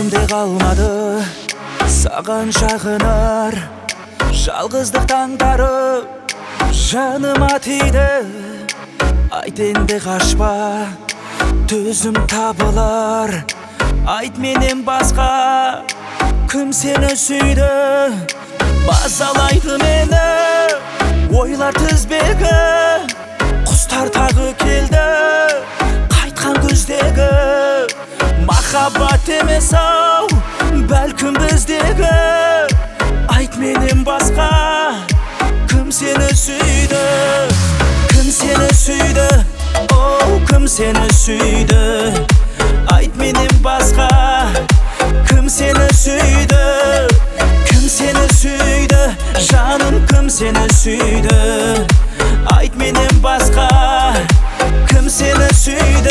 есімде қалмады саған жағынар жалғыздық таңдары жаныма тиді. Айт енді қашпа, төзім табылар. Айт менен басқа кім сені сүйді? Базалайды мені ойлар тізбегі, құстар тағы келді қайтқан күздегі. Махаббат емес ау бәлкім біздегі. Айт менен басқа кім сені сүйді? Кім сені сүйді? Оу, кім сені сүйді? Айт менен басқа кім сені сүйді? Кім сені сүйді? Жаным, кім сені сүйді? Айт менен басқа кім сені сүйді?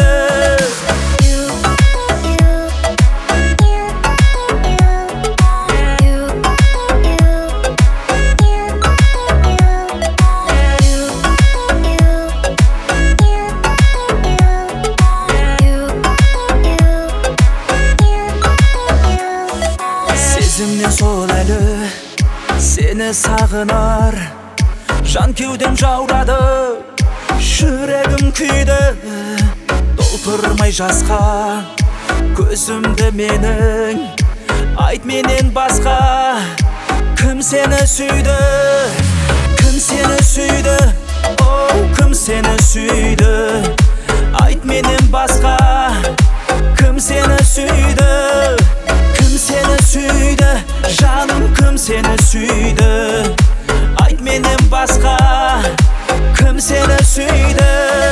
Сезімнен сол әлі сені сағынар, жан кеудем жаурады, жүрегім күйді. Толтырмай жасқа көзімді менің, айт менен басқа кім сені сүйді? Кім сені сүйді? Оу, кім сені сүйді? Айт менен басқа кім сені сүйді? Кім сені сүйді? Жаным, кім сені сүйді? Айт менен басқа кім сені сүйді?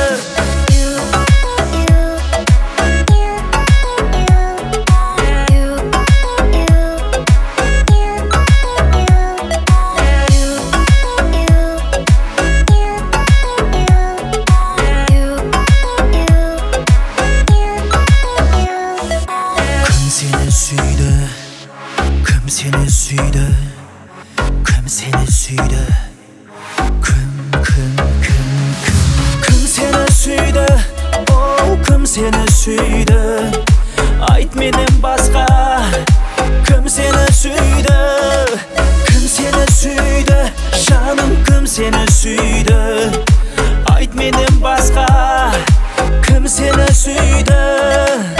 Kім seni sүйді? Кім сені сүйді? Кім сені сүйді? Оу, кім сені сүйді? Айт менен басқа кім сені сүйді? Кім сені сүйді? Жаным, кім сені сүйді? Айт менен басқа кім сені сүйді?